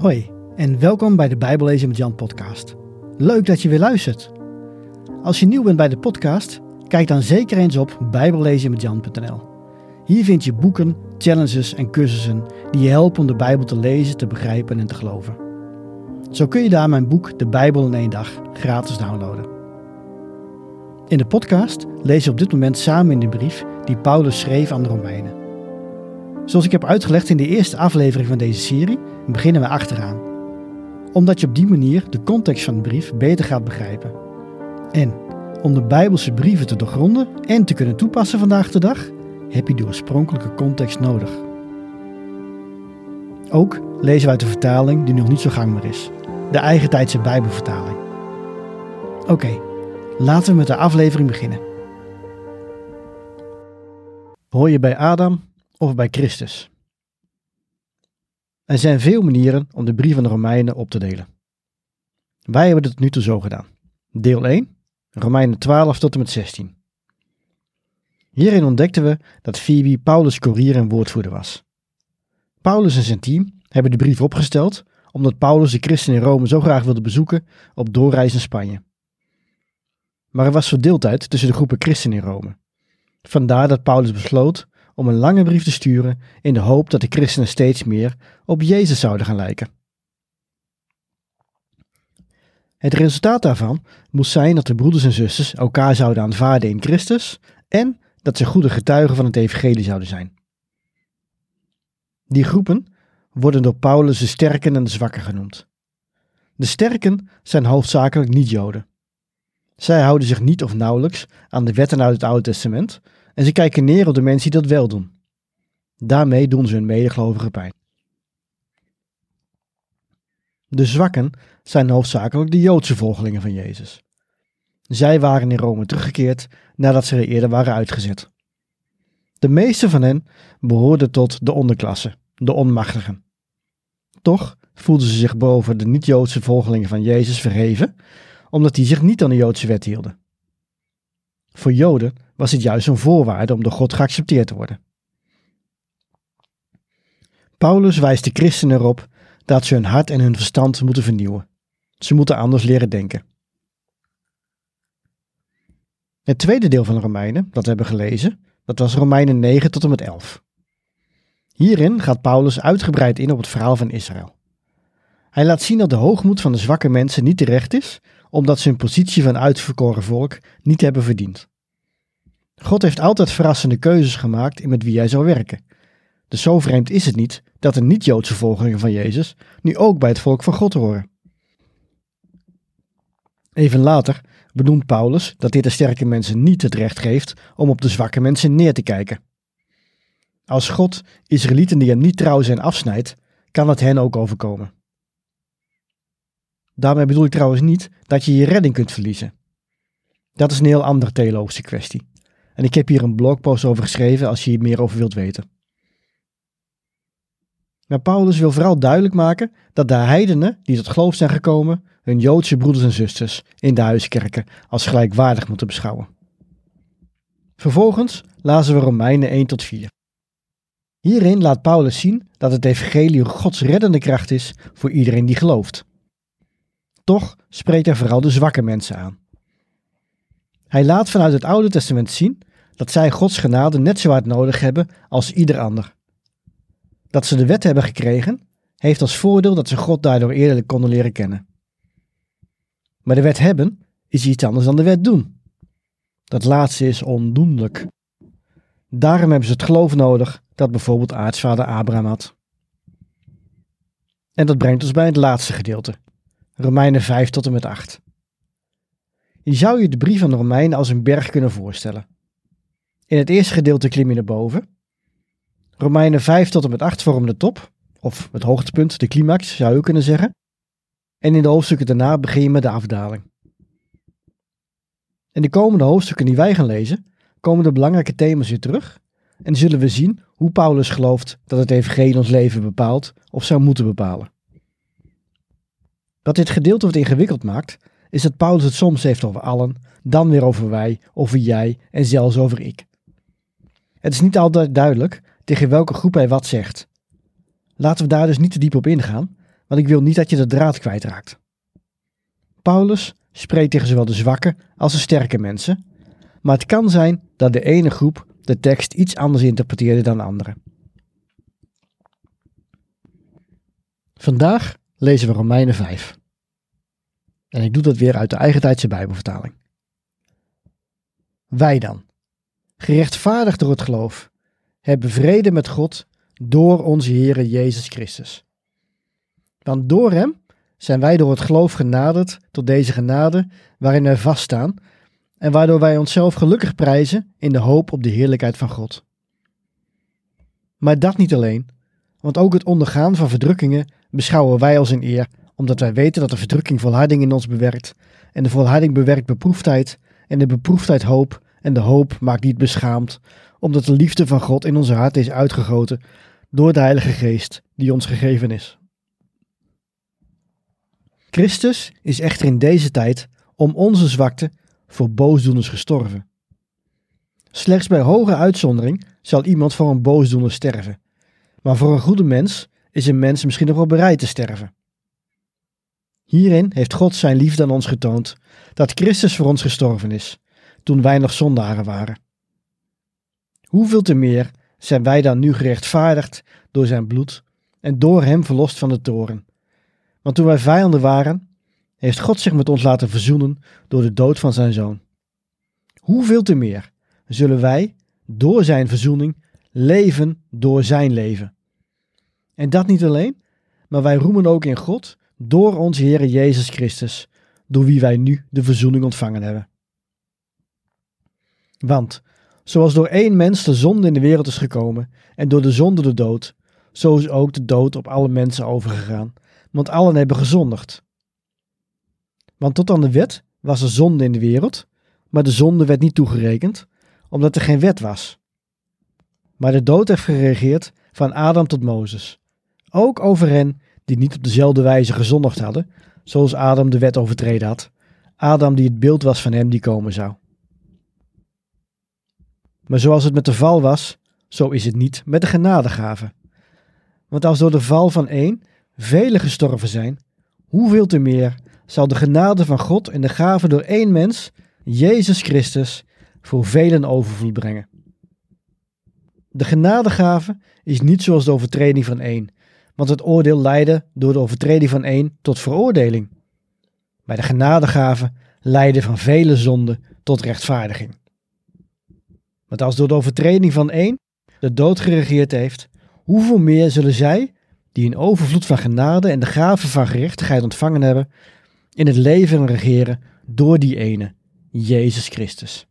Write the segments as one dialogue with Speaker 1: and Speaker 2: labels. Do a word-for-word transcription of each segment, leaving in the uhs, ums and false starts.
Speaker 1: Hoi en welkom bij de Bijbellezen met Jan podcast. Leuk dat je weer luistert. Als je nieuw bent bij de podcast, kijk dan zeker eens op bijbellezen met jan punt n l. Hier vind je boeken, challenges en cursussen die je helpen om de Bijbel te lezen, te begrijpen en te geloven. Zo kun je daar mijn boek De Bijbel in één dag gratis downloaden. In de podcast lezen we op dit moment samen in de brief die Paulus schreef aan de Romeinen. Zoals ik heb uitgelegd in de eerste aflevering van deze serie, beginnen we achteraan. Omdat je op die manier de context van de brief beter gaat begrijpen. En om de Bijbelse brieven te doorgronden en te kunnen toepassen vandaag de dag, heb je de oorspronkelijke context nodig. Ook lezen we uit de vertaling die nog niet zo gangbaar is. De eigentijdse Bijbelvertaling. Oké, okay, laten we met de aflevering beginnen. Hoor je bij Adam of bij Christus? Er zijn veel manieren om de brief aan de Romeinen op te delen. Wij hebben het nu toe zo gedaan. Deel één, Romeinen twaalf tot en met zestien. Hierin ontdekten we dat Phoebe Paulus' koerier en woordvoerder was. Paulus en zijn team hebben de brief opgesteld omdat Paulus de christenen in Rome zo graag wilde bezoeken op doorreis in Spanje. Maar er was verdeeldheid tussen de groepen christenen in Rome. Vandaar dat Paulus besloot om een lange brief te sturen in de hoop dat de christenen steeds meer op Jezus zouden gaan lijken. Het resultaat daarvan moest zijn dat de broeders en zusters elkaar zouden aanvaarden in Christus en dat ze goede getuigen van het evangelie zouden zijn. Die groepen worden door Paulus de sterken en de zwakken genoemd. De sterken zijn hoofdzakelijk niet-Joden. Zij houden zich niet of nauwelijks aan de wetten uit het Oude Testament en ze kijken neer op de mensen die dat wel doen. Daarmee doen ze hun medegelovigen pijn. De zwakken zijn hoofdzakelijk de Joodse volgelingen van Jezus. Zij waren in Rome teruggekeerd nadat ze er eerder waren uitgezet. De meeste van hen behoorden tot de onderklasse, de onmachtigen. Toch voelden ze zich boven de niet-Joodse volgelingen van Jezus verheven, omdat die zich niet aan de Joodse wet hielden. Voor Joden was het juist een voorwaarde om door God geaccepteerd te worden. Paulus wijst de christenen erop dat ze hun hart en hun verstand moeten vernieuwen. Ze moeten anders leren denken. Het tweede deel van de Romeinen, dat we hebben gelezen, dat was Romeinen negen tot en met elf. Hierin gaat Paulus uitgebreid in op het verhaal van Israël. Hij laat zien dat de hoogmoed van de zwakke mensen niet terecht is, omdat ze hun positie van uitverkoren volk niet hebben verdiend. God heeft altijd verrassende keuzes gemaakt in met wie hij zou werken. Dus zo vreemd is het niet dat de niet-Joodse volgelingen van Jezus nu ook bij het volk van God horen. Even later benoemt Paulus dat dit de sterke mensen niet het recht geeft om op de zwakke mensen neer te kijken. Als God Israëlieten die hem niet trouw zijn afsnijdt, kan het hen ook overkomen. Daarmee bedoel ik trouwens niet dat je je redding kunt verliezen. Dat is een heel andere theologische kwestie. En ik heb hier een blogpost over geschreven als je hier meer over wilt weten. Maar Paulus wil vooral duidelijk maken dat de heidenen die tot geloof zijn gekomen hun Joodse broeders en zusters in de huiskerken als gelijkwaardig moeten beschouwen. Vervolgens lazen we Romeinen één tot vier. Hierin laat Paulus zien dat het evangelie Gods reddende kracht is voor iedereen die gelooft. Toch spreekt hij vooral de zwakke mensen aan. Hij laat vanuit het Oude Testament zien dat zij Gods genade net zo hard nodig hebben als ieder ander. Dat ze de wet hebben gekregen, heeft als voordeel dat ze God daardoor eerlijk konden leren kennen. Maar de wet hebben is iets anders dan de wet doen. Dat laatste is ondoenlijk. Daarom hebben ze het geloof nodig dat bijvoorbeeld aartsvader Abraham had. En dat brengt ons bij het laatste gedeelte, Romeinen vijf tot en met acht. Je zou je de brief aan de Romeinen als een berg kunnen voorstellen. In het eerste gedeelte klim je naar boven. Romeinen vijf tot en met acht vormen de top, of het hoogtepunt, de climax zou je kunnen zeggen. En in de hoofdstukken daarna begin je met de afdaling. In de komende hoofdstukken die wij gaan lezen, komen de belangrijke thema's weer terug en zullen we zien hoe Paulus gelooft dat het evangelie ons leven bepaalt of zou moeten bepalen. Wat dit gedeelte wat ingewikkeld maakt, is dat Paulus het soms heeft over allen, dan weer over wij, over jij en zelfs over ik. Het is niet altijd duidelijk tegen welke groep hij wat zegt. Laten we daar dus niet te diep op ingaan, want ik wil niet dat je de draad kwijtraakt. Paulus spreekt tegen zowel de zwakke als de sterke mensen, maar het kan zijn dat de ene groep de tekst iets anders interpreteerde dan de andere. Vandaag lezen we Romeinen vijf. En ik doe dat weer uit de Eigentijdse Bijbelvertaling. Wij dan, gerechtvaardigd door het geloof, hebben vrede met God door onze Heere Jezus Christus. Want door hem zijn wij door het geloof genaderd tot deze genade waarin wij vaststaan en waardoor wij onszelf gelukkig prijzen in de hoop op de heerlijkheid van God. Maar dat niet alleen, want ook het ondergaan van verdrukkingen beschouwen wij als een eer, omdat wij weten dat de verdrukking volharding in ons bewerkt en de volharding bewerkt beproefdheid en de beproefdheid hoop en de hoop maakt niet beschaamd, omdat de liefde van God in onze hart is uitgegoten door de Heilige Geest die ons gegeven is. Christus is echter in deze tijd om onze zwakte voor boosdoeners gestorven. Slechts bij hoge uitzondering zal iemand voor een boosdoener sterven, maar voor een goede mens is een mens misschien nog wel bereid te sterven. Hierin heeft God zijn liefde aan ons getoond, dat Christus voor ons gestorven is, toen wij nog zondaren waren. Hoeveel te meer zijn wij dan nu gerechtvaardigd door zijn bloed en door hem verlost van de toorn. Want toen wij vijanden waren, heeft God zich met ons laten verzoenen door de dood van zijn zoon. Hoeveel te meer zullen wij, door zijn verzoening, leven door zijn leven. En dat niet alleen, maar wij roemen ook in God door onze Heere Jezus Christus, door wie wij nu de verzoening ontvangen hebben. Want, zoals door één mens de zonde in de wereld is gekomen en door de zonde de dood, zo is ook de dood op alle mensen overgegaan, want allen hebben gezondigd. Want tot aan de wet was er zonde in de wereld, maar de zonde werd niet toegerekend, omdat er geen wet was. Maar de dood heeft geregeerd van Adam tot Mozes, ook over hen die niet op dezelfde wijze gezondigd hadden, zoals Adam de wet overtreden had, Adam die het beeld was van hem die komen zou. Maar zoals het met de val was, zo is het niet met de genadegave. Want als door de val van één velen gestorven zijn, hoeveel te meer zal de genade van God en de gave door één mens, Jezus Christus, voor velen overvloed brengen. De genadegave is niet zoals de overtreding van één, want het oordeel leidde door de overtreding van één tot veroordeling. Maar de genadegave leidde van vele zonden tot rechtvaardiging. Want als door de overtreding van één de dood geregeerd heeft, hoeveel meer zullen zij, die een overvloed van genade en de gave van gerechtigheid ontvangen hebben, in het leven regeren door die ene, Jezus Christus.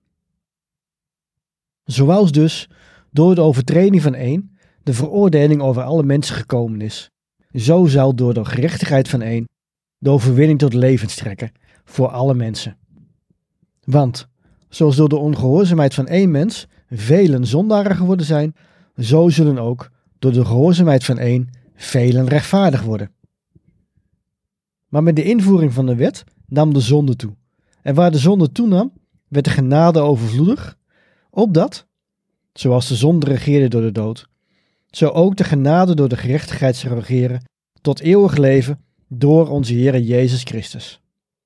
Speaker 1: Zoals dus door de overtreding van één de veroordeling over alle mensen gekomen is, zo zal door de gerechtigheid van één de overwinning tot leven strekken voor alle mensen. Want, zoals door de ongehoorzaamheid van één mens velen zondaren geworden zijn, zo zullen ook door de gehoorzaamheid van één velen rechtvaardig worden. Maar met de invoering van de wet nam de zonde toe. En waar de zonde toenam, werd de genade overvloedig, opdat, zoals de zonde regeerde door de dood, zo ook de genade door de gerechtigheid zou regeren tot eeuwig leven door onze Heere Jezus Christus.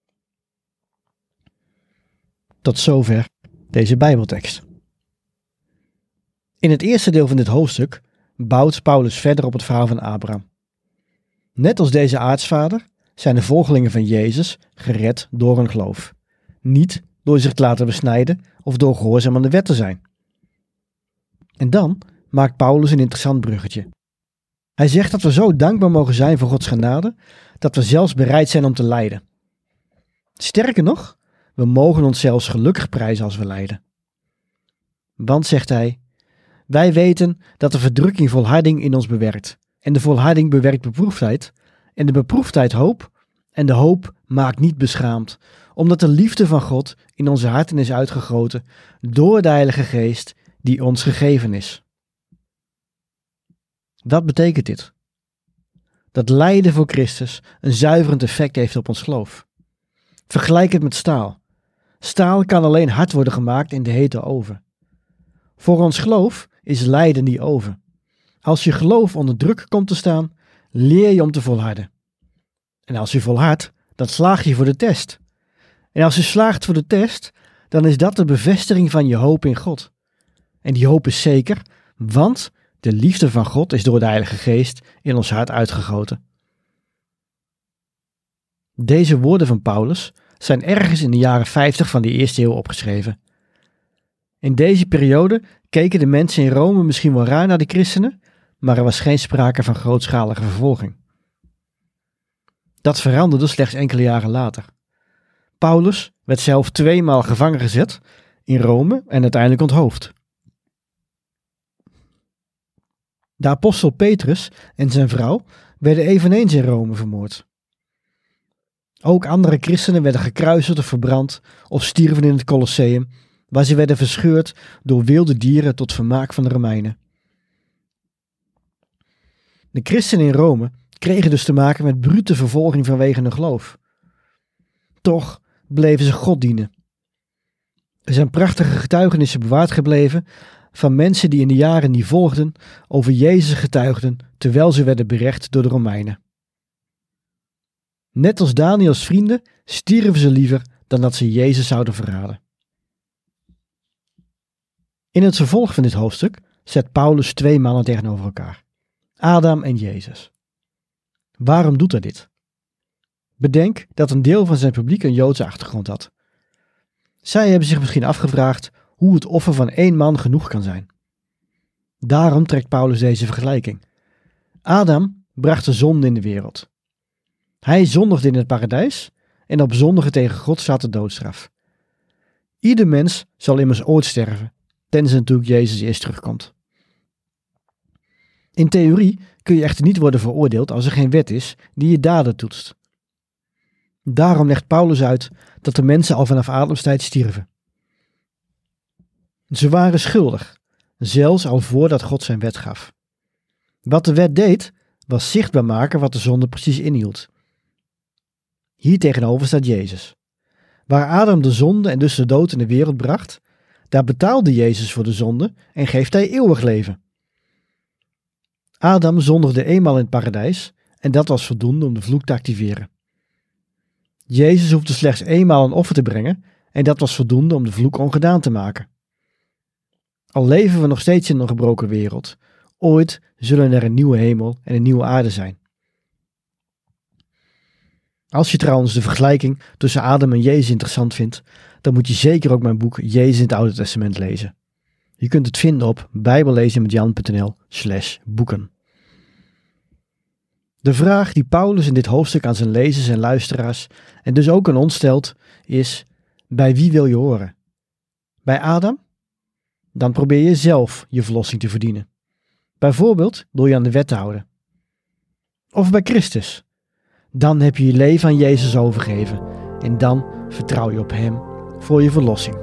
Speaker 1: Tot zover deze Bijbeltekst. In het eerste deel van dit hoofdstuk bouwt Paulus verder op het verhaal van Abraham. Net als deze aartsvader zijn de volgelingen van Jezus gered door hun geloof, niet door zich te laten besnijden of door gehoorzaam aan de wet te zijn. En dan maakt Paulus een interessant bruggetje. Hij zegt dat we zo dankbaar mogen zijn voor Gods genade, dat we zelfs bereid zijn om te lijden. Sterker nog, we mogen ons zelfs gelukkig prijzen als we lijden. Want, zegt hij, wij weten dat de verdrukking volharding in ons bewerkt, en de volharding bewerkt beproefdheid, en de beproefdheid hoop, en de hoop maakt niet beschaamd, omdat de liefde van God in onze harten is uitgegoten door de Heilige Geest die ons gegeven is. Wat betekent dit? Dat lijden voor Christus een zuiverend effect heeft op ons geloof. Vergelijk het met staal. Staal kan alleen hard worden gemaakt in de hete oven. Voor ons geloof is lijden die oven. Als je geloof onder druk komt te staan, leer je om te volharden. En als je volhardt, dan slaag je voor de test. En als je slaagt voor de test, dan is dat de bevestiging van je hoop in God. En die hoop is zeker, want de liefde van God is door de Heilige Geest in ons hart uitgegoten. Deze woorden van Paulus zijn ergens in de jaren vijftig van de eerste eeuw opgeschreven. In deze periode keken de mensen in Rome misschien wel raar naar de christenen, maar er was geen sprake van grootschalige vervolging. Dat veranderde slechts enkele jaren later. Paulus werd zelf tweemaal gevangen gezet in Rome en uiteindelijk onthoofd. De apostel Petrus en zijn vrouw werden eveneens in Rome vermoord. Ook andere christenen werden gekruisigd of verbrand of stierven in het Colosseum, waar ze werden verscheurd door wilde dieren tot vermaak van de Romeinen. De christenen in Rome kregen dus te maken met brute vervolging vanwege hun geloof. Toch bleven ze God dienen. Er zijn prachtige getuigenissen bewaard gebleven van mensen die in de jaren die volgden over Jezus getuigden terwijl ze werden berecht door de Romeinen. Net als Daniels vrienden stierven ze liever dan dat ze Jezus zouden verraden. In het vervolg van dit hoofdstuk zet Paulus twee mannen tegenover elkaar: Adam en Jezus. Waarom doet hij dit? Bedenk dat een deel van zijn publiek een Joodse achtergrond had. Zij hebben zich misschien afgevraagd hoe het offer van één man genoeg kan zijn. Daarom trekt Paulus deze vergelijking. Adam bracht de zonde in de wereld. Hij zondigde in het paradijs en op zondigen tegen God staat de doodstraf. Ieder mens zal immers ooit sterven, tenzij natuurlijk Jezus eerst terugkomt. In theorie kun je echter niet worden veroordeeld als er geen wet is die je daden toetst. Daarom legt Paulus uit dat de mensen al vanaf Adams tijd stierven. Ze waren schuldig, zelfs al voordat God zijn wet gaf. Wat de wet deed, was zichtbaar maken wat de zonde precies inhield. Hier tegenover staat Jezus. Waar Adam de zonde en dus de dood in de wereld bracht, daar betaalde Jezus voor de zonde en geeft hij eeuwig leven. Adam zondigde eenmaal in het paradijs en dat was voldoende om de vloek te activeren. Jezus hoefde slechts eenmaal een offer te brengen en dat was voldoende om de vloek ongedaan te maken. Al leven we nog steeds in een gebroken wereld, ooit zullen er een nieuwe hemel en een nieuwe aarde zijn. Als je trouwens de vergelijking tussen Adam en Jezus interessant vindt, dan moet je zeker ook mijn boek Jezus in het Oude Testament lezen. Je kunt het vinden op bijbellezenmetjan.nl slash boeken. De vraag die Paulus in dit hoofdstuk aan zijn lezers en luisteraars en dus ook aan ons stelt is: bij wie wil je horen? Bij Adam? Dan probeer je zelf je verlossing te verdienen. Bijvoorbeeld door je aan de wet te houden. Of bij Christus? Dan heb je je leven aan Jezus overgegeven en dan vertrouw je op Hem voor je verlossing.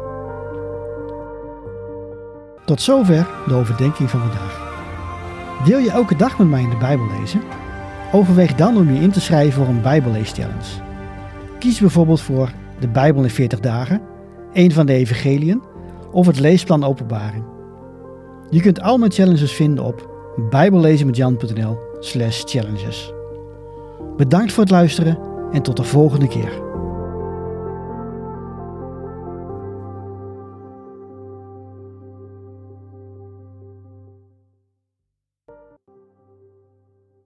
Speaker 1: Tot zover de overdenking van vandaag. Wil je elke dag met mij in de Bijbel lezen? Overweeg dan om je in te schrijven voor een Bijbelleeschallenge. Kies bijvoorbeeld voor de Bijbel in veertig dagen, een van de evangeliën of het leesplan Openbaring. Je kunt al mijn challenges vinden op bijbellezenmetjan.nl slash challenges. Bedankt voor het luisteren en tot de volgende keer.